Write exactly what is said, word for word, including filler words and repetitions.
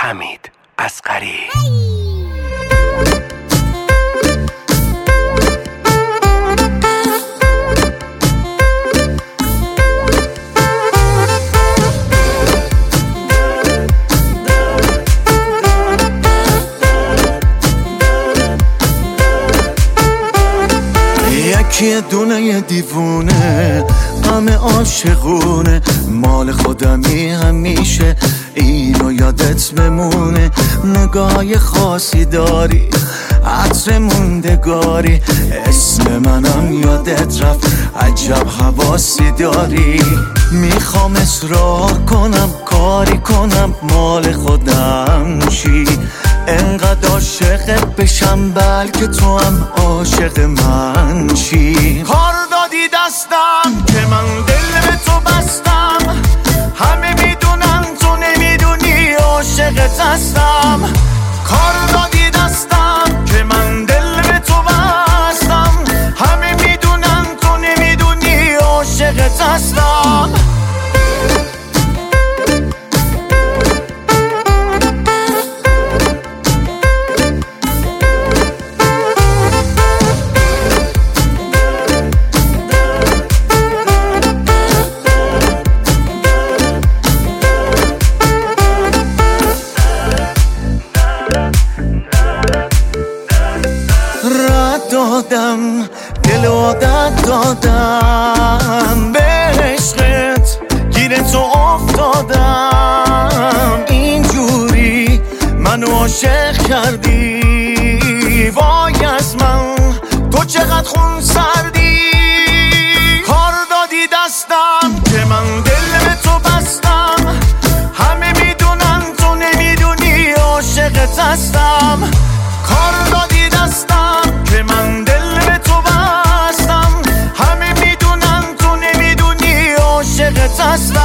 حمید اصغری. یکی دونه دیوونه همه عاشقونه، مال خودمی همیشه اینو یادت بمونه. نگاه خاصی داری، عطر موندگاری، اسم منم یادت رفت، عجب حواسی داری. میخوام اصرار کنم کاری کنم مال خودم چی، انقدر عاشقت بشم بلکه تو هم عاشق من چی. کار دادی دستم که من دل به تو بستم، همه میدونن تو نمیدونی عاشقت هستم. کار دادی دستم که من دل به تو بستم، همه میدونن تو نمیدونی عاشقت هستم. دادم دل عادت دادم به عشقت، گیر تو افتادم اینجوری منو عاشق کردی. وای از من تو چقدر خون سردی، کار دادی دستم که من دل به تو بستم، همه میدونن تو نمیدونی عاشقت هستم. کار دادی دستم که من دل به تو بستم، همه میدونن تو نمیدونی عاشقت هستم.